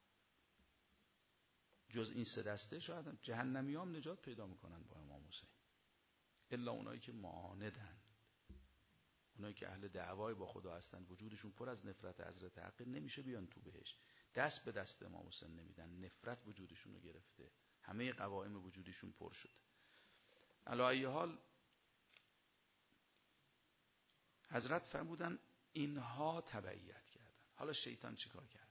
جز این سه دسته شاید جهنمی هم نجات پیدا میکنن با امام حسین، الا اونایی که معاندن، اونایی که اهل دعوای با خدا هستن، وجودشون پر از نفرت حضرت حق، نمیشه بیان تو بهش، دست به دست امام حسین نمیدن، نفرت وجودشون رو گرفته، همه قوائم وجودشون پر شد. علی ای حال حضرت فرمودن اینها تبعیت کردن. حالا شیطان چیکار کرد؟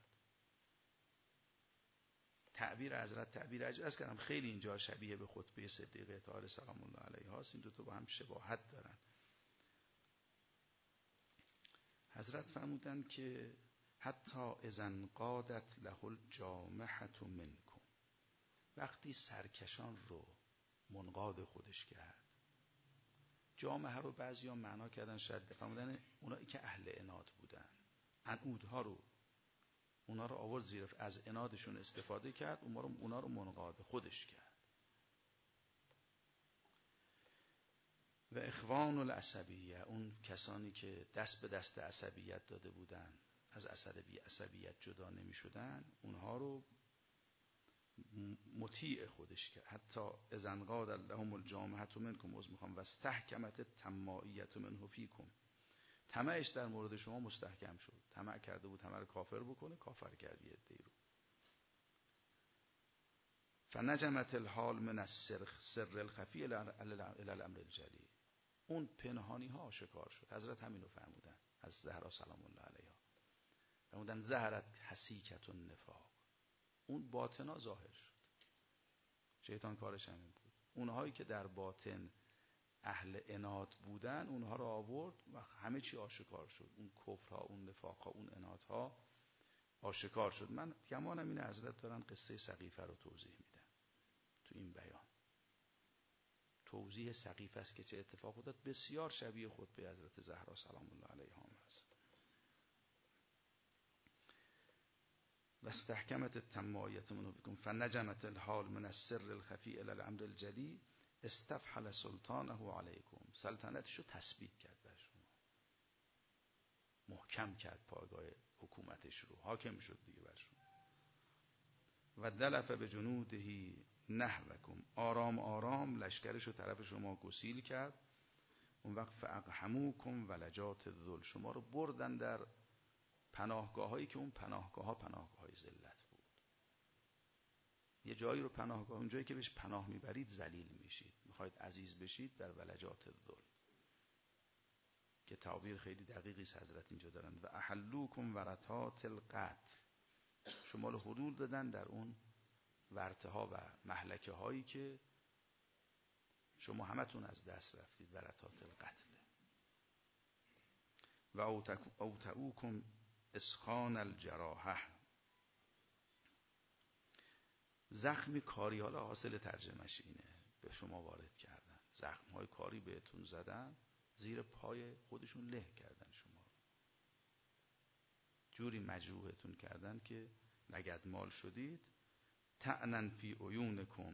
تعبیر حضرت تعبیر عجیب است کردم، خیلی اینجا شبیه به خطبه صدیقه طاهره سلام الله علیها است، این دو تا با هم شباهت دارن. حضرت فرمودن که حتی اذا قادت له الجامحة منکم، وقتی سرکشان رو منقاد خودش کرد. جامحه رو بعضیا معنا کردن، شاید فرمودن اونایی که اهل عناد بودن، عنودها رو اونا رو آورد زیر، از عنادشون استفاده کرد، اونا رو اونا رو منقاد خودش کرد. و اخوان العصبیه، اون کسانی که دست به دست عصبیت داده بودن، از عصبی عصبیت جدا نمی شدن، اونها رو مطیع خودش کرد. حتی اذا انقاد لهم الجامحة منکم، از میخوام و استحکمت الطماعیة منه فیکم، طمعش در مورد شما مستحکم شد، طمع کرده بود همه رو کافر بکنه، کافر کرد یه عده‌ای رو. فنجمت الحال من السر سر الخفی الی الامر الجلی، اون پنهانی ها آشکار شد. حضرت همین رو فرمودن از زهرا سلام الله علیها، فرمودن ظهرت حسیکت النفاق، اون باطنا ظاهر شد. شیطان کارش همین بود، اونهایی که در باطن اهل عناد بودن اونها رو آورد و همه چی آشکار شد، اون کفرها، اون نفاقها، اون عنادها آشکار شد. من گمانم این حضرت دارن قصه سقیفه رو توضیح میدن تو این بیان، توضیح سقیفه است که چه اتفاق افتاد، بسیار شبیه خطبه حضرت زهرا سلام الله علیها است. و استحکمت الطماعیة منه فیکم فنجمت الحال من السر الخفی الی الامر الجلی استفحل سلطانه علیکم، سلطنتش رو تثبیت کرد بر شما، محکم کرد پایگاه حکومتش رو، حاکم شد دیگه بر شما. و دلف به جنوده نحوکم، آرام آرام لشکرش رو طرف شما گسیل کرد. اون وقت فاقحموکم ولجات الذل، شما رو بردن در پناهگاه هایی که اون پناهگاه ها پناهگاه های ذلت بود. یه جایی رو پناهگاه، اون جایی که بهش پناه میبرید ذلیل میشید، میخواید عزیز بشید در ولجات الذل، که تعبیر خیلی دقیقی است حضرت اینجا دارن. و احلوکم ورطات القتل، شما رو حلول دادن در اون ورطه ها و مهلکه هایی که شما همتون از دست رفتید، ورطات القتل. و اوتعوکم اسخان الجراحه، زخم کاری، حالا حاصل ترجمهش اینه، به شما وارد کردن، زخم های کاری بهتون زدن، زیر پای خودشون له کردن، شما جوری مجروحتون کردن که لگدمال شدید. طعنا فی عیونکم،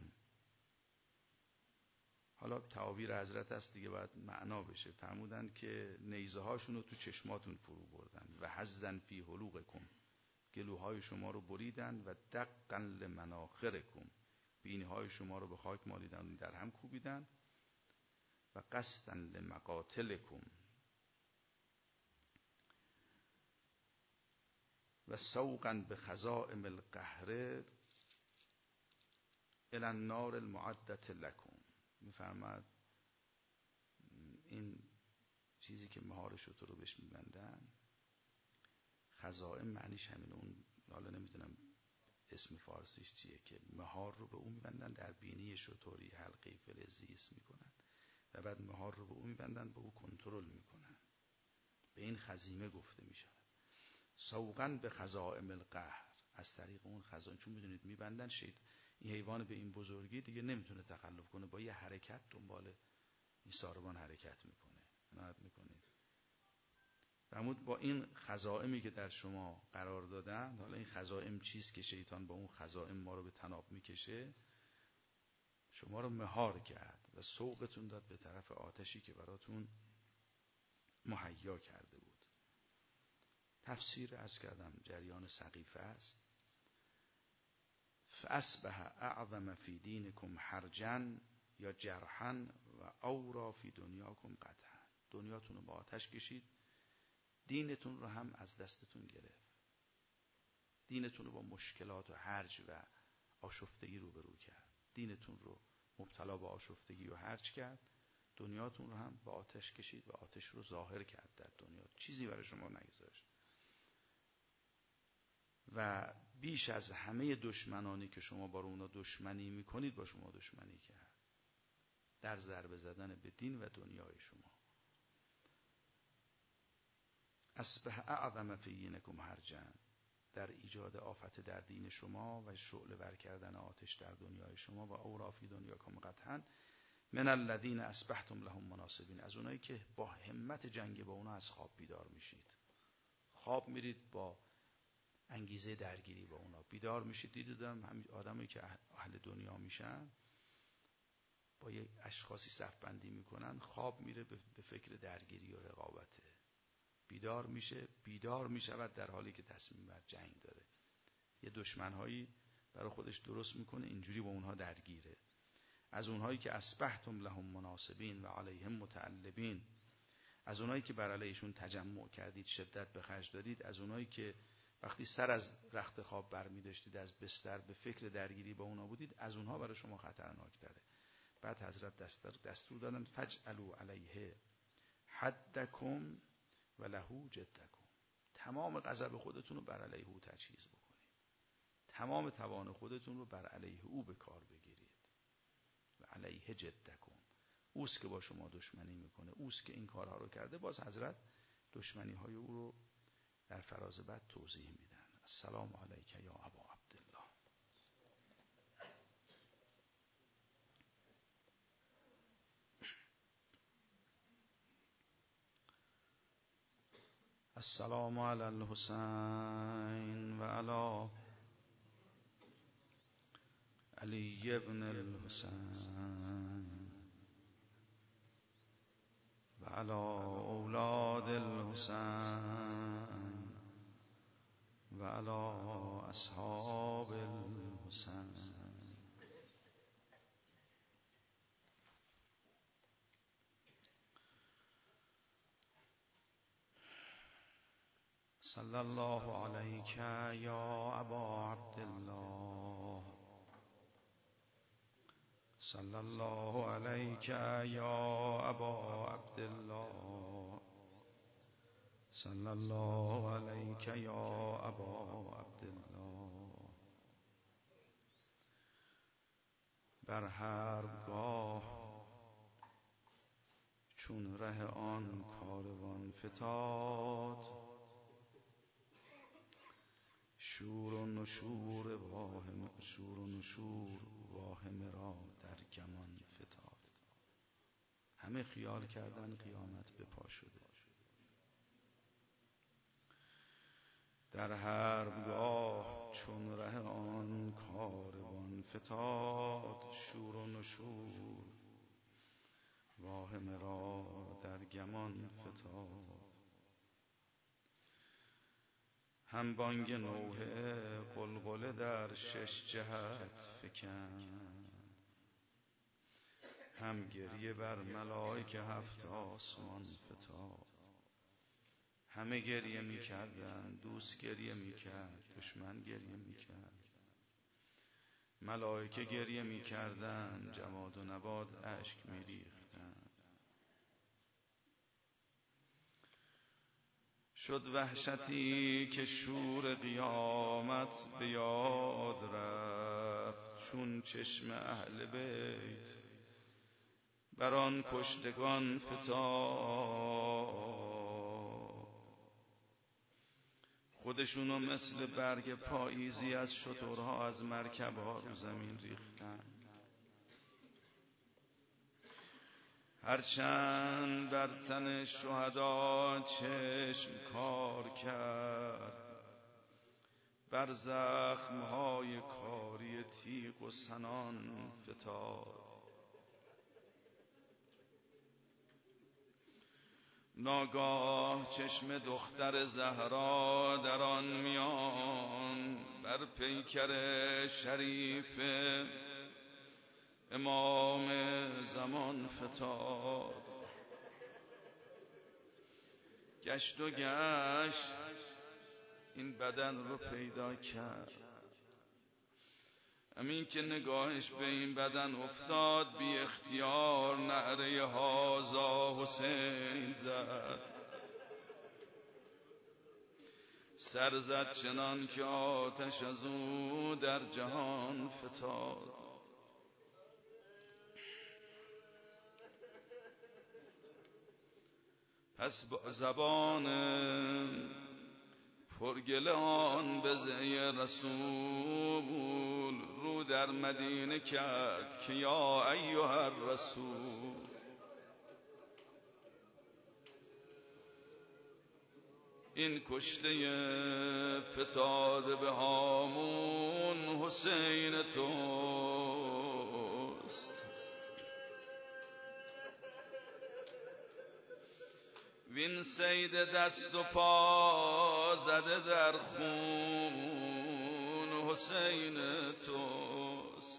حالا تعابیر حضرت است دیگه باید معنا بشه، فرمودن که نیزه هاشون رو تو چشماتون فرو بردن. و حزن فی حلوقکم، گلوهای شما رو بریدن. و دقا لمناخرکم، بینی های شما رو به خاک مالیدن، در هم کوبیدن. و قصدا لمقاتلکم، و سوقا به خزائم القهر الی النار المعدة لکم. میفرماد این چیزی که مهار شتر رو بهش میبندن، خزائم معنیش همین، اون حالا نمیدونم اسم فارسیش چیه، که مهار رو به اون میبندن، در بینی شتری حلقه فلزی اسم میکنن و بعد مهار رو به اون میبندن، به اون کنترل میکنن. به این این خزیمه گفته می شود. سوقاً به خزائم القهر، از طریق اون خزائم، چون میدونید میبندن شید این حیوان به این بزرگی دیگه نمیتونه تخلف کنه، با یه حرکت دنبال این ساربان حرکت میکنه. عنایت میکنید. فرمود با این خزائمی که در شما قرار دادن، حالا این خزائم چیست که شیطان با اون خزائم ما رو به تناب میکشه، شما رو مهار کرد و سوقتون داد به طرف آتشی که براتون مهیا کرده بود. تفسیر عرض کردم جریان سقیفه است. فاصبح اعظم فی دینکم حرجا یا جرحا و اورا فی دنیاکم قدحا. دنیاتون رو با آتش کشید، دینتون رو هم از دستتون گرفت. دینتون رو با مشکلات و هرج و آشفتگی روبرو کرد. دینتون رو مبتلا به آشفتگی و هرج کرد، دنیاتون رو هم با آتش کشید و آتش رو ظاهر کرد در دنیا، چیزی برای شما نگذاشت. و بیش از همه دشمنانی که شما با اونا دشمنی میکنید با شما دشمنی کرد، در ضربه زدن به دین و دنیای شما. اصبح اعظم فی دینکم حرجا، در ایجاد آفت در دین شما و شعله ور کردن آتش در دنیای شما. و اورا فی دنیاکم قدحا من الذین اصبحتم لهم مناصبین، از اونایی که با همت جنگ با اونا از خواب بیدار میشید. خواب میرید با انگیزه درگیری با اونا، بیدار میشید دیدم همین آدمایی که اهل دنیا میشن با یک اشخاصی صف بندی میکنن، خواب میره به فکر درگیری و رقابته. بیدار میشه بیدار میشود در حالی که تصمیم بر جنگ داره. یه دشمنهایی برای خودش درست میکنه، اینجوری با اونها درگیره. از اونهایی که اصبحتم لهم مناصبین و علیهم متعلبین، از اونهایی که بر علیشون تجمع کردید، شدت به خرج دادید، از اونهایی که وقتی سر از رخت خواب برمی داشتید از بستر به فکر درگیری با اونا بودید، از اونها برای شما خطرناکتره. بعد حضرت دستور, دستور دادن فجعلوا علیه حدکم و لهو جدکم، تمام غضب خودتون رو بر علیه او تجهیز بکنید، تمام توان خودتون رو بر علیه او به کار بگیرید. و علیه جدکم، اوست که با شما دشمنی میکنه، اوست که این کارها رو کرده. باز حضرت دشمنی های او رو در فراز بعد توضیح میدن. السلام علیک یا ابا عبدالله. السلام علی الحسین و علی علی ابن الحسین و علی اولاد الحسین و علی اصحاب الحسین. صلی الله علیک یا ابا عبدالله، صلی الله علیک یا ابا عبدالله، صلی الله علیک یا ابا عبدالله. بر حربگاه چون ره آن کاروان فتاد، شور و نشور واهم شور و نشور واهم را در گمان فتاد. همه خیال کردن قیامت به پا شده. در حربگاه چون ره آن کاروان فتاد، شور و نشور واهم را در گمان فتاد. هم بانگ نوحه قلقله در شش جهت فکند، هم گریه بر ملائکه هفت آسمان فتاد. همه گریه می کردن، دوست گریه می کرد، دشمن گریه می کرد، ملائکه گریه می کردن، جماد و نبات اشک می ریختن. شد وحشتی که شور قیامت به یاد رفت، چون چشم اهل بیت بر آن کشتگان فتاد. خودشونو مثل برگ پاییزی از شترها از مرکب‌ها رو زمین ریختن. هرچند بر تن شهدا چشم کار کرد، بر زخم‌های کاری تیغ و سنان فتاد. ناگاه چشم دختر زهرا در آن میان بر پیکر شریف امام زمان فتاد. گشت و گشت این بدن رو پیدا کرد. همین که نگاهش به این بدن افتاد بی اختیار نعره هازا حسین زد. سر زد چنان که آتش از او در جهان فتاد. پس با زبان پرگله آن بزه رسول رو در مدینه کرد که یا ایها الرسول، این کشته فتاده به هامون حسین توست. وین سید دست و پا زده در خون حسین توست.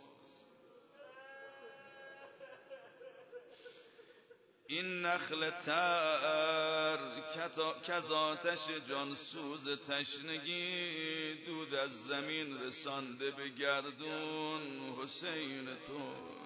این نخل تر کز آتش جانسوز تشنگی دود از زمین رسانده به گردون حسین توست.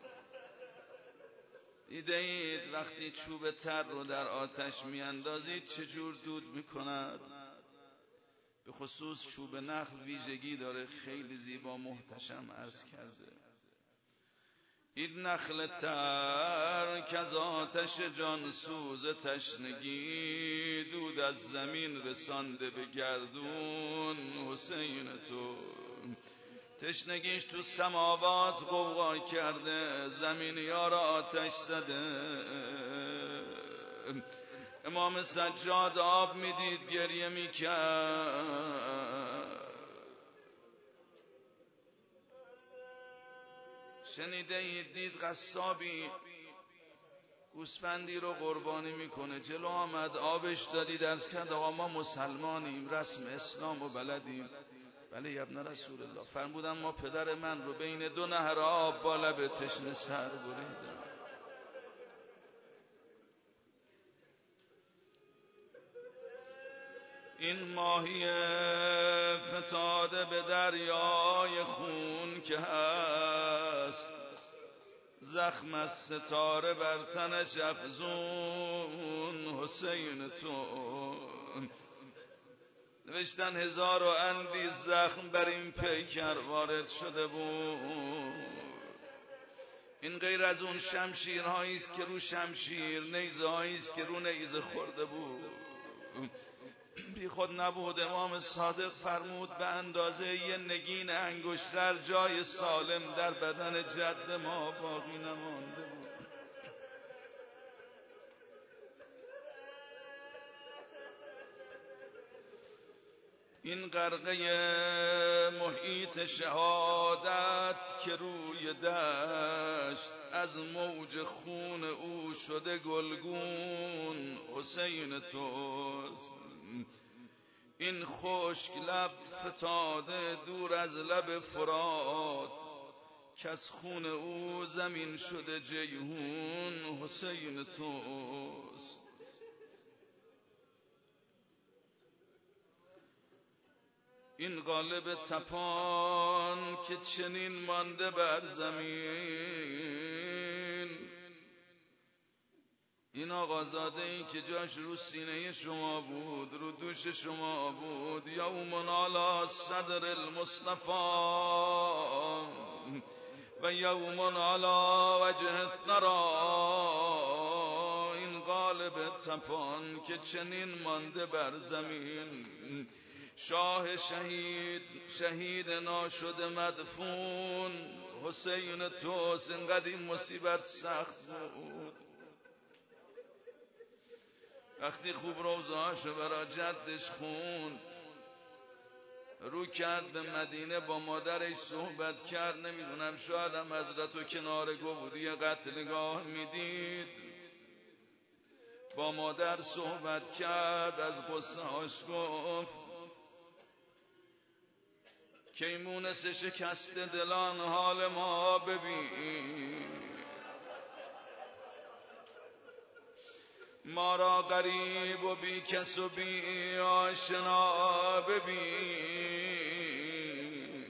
دیدید وقتی چوب تر رو در آتش میاندازید چجور دود میکند؟ به خصوص چوب نخل ویژگی داره، خیلی زیبا محتشم عرض کرده. این نخل تر که از آتش جانسوز تشنگی دود از زمین رسانده به گردون حسین تو. تشنگیش تو سماوات غوغا کرده، زمینیا را آتش زده. امام سجاد آب میدید گریه میکرد. شنیده اید دید قصابی گوسفندی رو قربانی میکنه، جلو آمد آبش دادی، درس کرد آقا ما مسلمانیم، رسم اسلام و بلدیم. بله یا ابن رسول الله. فرمودن ما پدر من رو بین دو نهر آب با لب تشنه سر بریدم. این ماهی فتاده به دریای خون که هست، زخم از ستاره بر تنش افزون حسین تو. نوشتن هزار و اندی زخم بر این پیکر وارد شده بود. این غیر از اون شمشیرهایی است که رو شمشیر، نیزه‌هایی است که رو نیزه خورده بود. بی خود نبود. امام صادق فرمود به اندازه یه نگین انگشتر جای سالم در بدن جد ما باقی نمانده بود. این غرقه محیط شهادت که روی دشت از موج خون او شده گلگون حسین توست. این خشک لب فتاده دور از لب فرات که از خون او زمین شده جیهون حسین توست. این قالب تپان که چنین مانده بر زمین، این آقازاده ای که جاش رو سینه شما بود، رو دوش شما بود، یوم علی صدر المصطفی و یوم علی وجه الثری. این قالب تپان که چنین مانده بر زمین، شاه شهید شهید ناشده مدفون حسین توست، اینقدر این مصیبت سخت بود. وقتی خوب روزهاشو برا جدش خوند، رو کرد به مدینه، با مادرش صحبت کرد. نمیدونم شاید هم حضرتو کنار گودی قتلگاه میدید. با مادر صحبت کرد، از قصه هاش گفت که مونس شکست دلان حال ما ببین، ما را غریب و بی کس و بی آشنا ببین،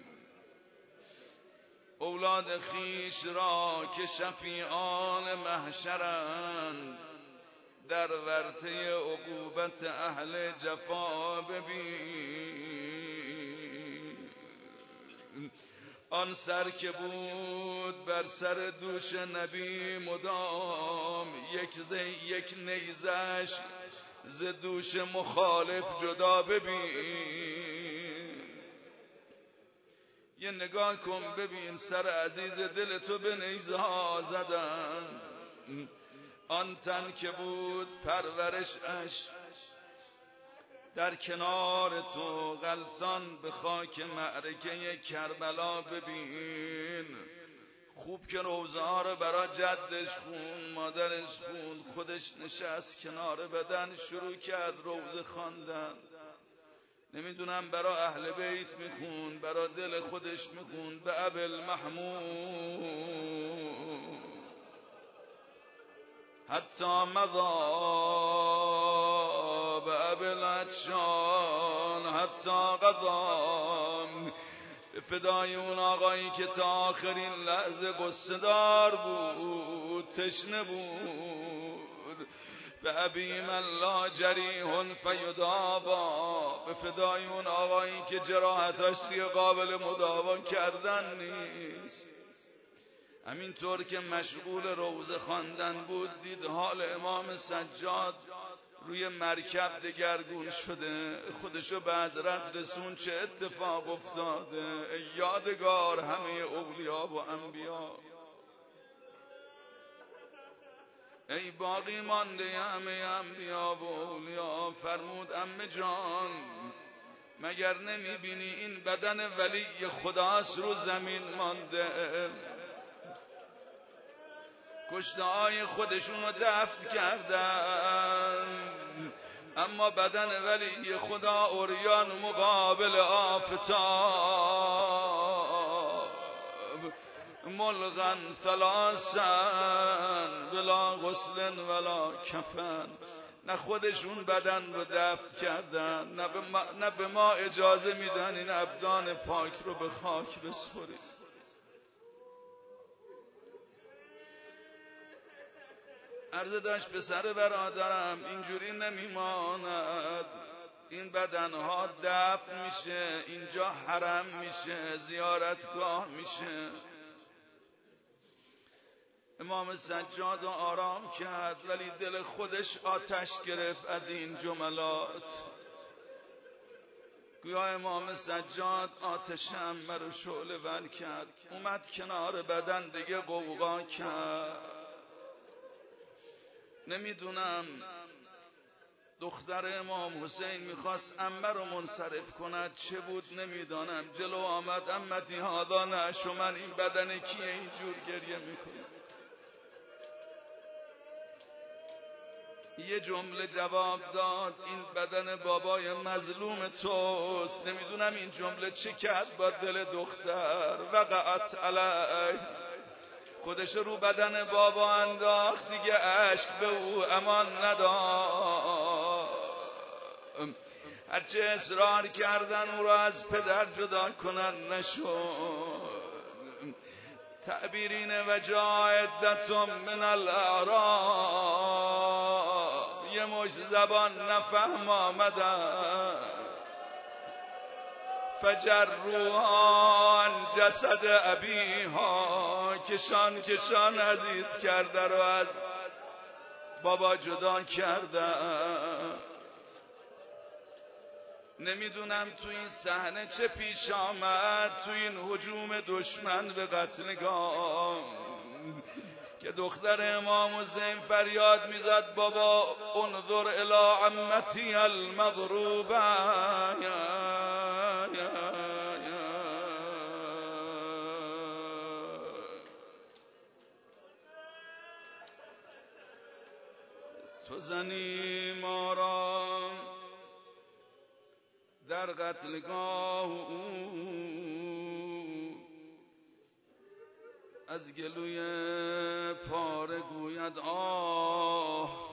اولاد خیش را که شفیعان محشرند، در ورطه عقوبت اهل جفا ببین. آن سر که بود بر سر دوش نبی مدام، یک زی یک نیزش ز دوش مخالف جدا ببین. یه نگاه کن ببین سر عزیز دل تو به نیزه ها زدن. آن تن که بود پرورشش در کنار تو غلطان، به خاک معرکه کربلا ببین. خوب که روزه ها رو برا جدش خون، مادرش خون، خودش نشست کنار بدن شروع کرد روزه خواندن. نمیدونم برا اهل بیت میخون، برا دل خودش میخون. به ابل محمود حتی مضا، به ابل عطشان حتی قضا. فدای اون آقایی که تا آخرین لحظه قصه دار بود، تشنه بود. به ابی من لا جریح فیداوا، به فدای اون آقایی که جراحتاش دیگه قابل مداوا کردن نیست. همینطور که مشغول روزه خواندن بود، دید حال امام سجاد روی مرکب دگرگون شده. خودشو به حضرت رسون چه اتفاق افتاده؟ ای یادگار همه اولیا و انبیا، ای باقی مانده همه انبیا و اولیا. فرمود عمه جان، مگر نمیبینی این بدن ولی خداست رو زمین مانده؟ کشته های خودشون رو دفن کردن، اما بدن ولی خدا عریان مقابل آفتاب. ملغن ثلاثن بلا غسل ولا کفن. نه خودشون بدن رو دفن کردن، نه به ما, نه به ما اجازه میدن این ابدان پاک رو به خاک بسپریم. عرض داشت به سر برادرم، اینجوری نمیماند. این بدنها دفن میشه، اینجا حرم میشه، زیارتگاه میشه. امام سجاد آرام کرد، ولی دل خودش آتش گرفت از این جملات. گویا امام سجاد آتش عمه رو شعله ول کرد، اومد کنار بدن دیگه قوقا کرد. نمیدونم دختر امام حسین میخواست عمه رو منصرف کند، چه بود نمیدانم. جلو آمد، عمتی هادا نشو، من این بدن کیه اینجور گریه میکنه؟ یه جمله جواب داد، این بدن بابای مظلوم توست. نمیدونم این جمله چه کرد با دل دختر. وقعت علیه، خودش رو بدن بابا انداخت، دیگه عشق به او امان نداد. هرچه اصرار کردن او را از پدر جدا کنن نشد. تعبیرین و جاعدتم من الاعراب، یه مش زبان نفهم آمدن. فجروها عن جسد ابیها، کشان کشان عزیز کرده رو از بابا جدا کرده. نمیدونم تو این صحنه چه پیش آمد، تو این هجوم دشمن به قتلگاه، که دختر امام حسین فریاد میزد بابا انظر الی عمتی المضروبه. تو زنی ما را در قتلگاه او، از گلوی پاره گوید آه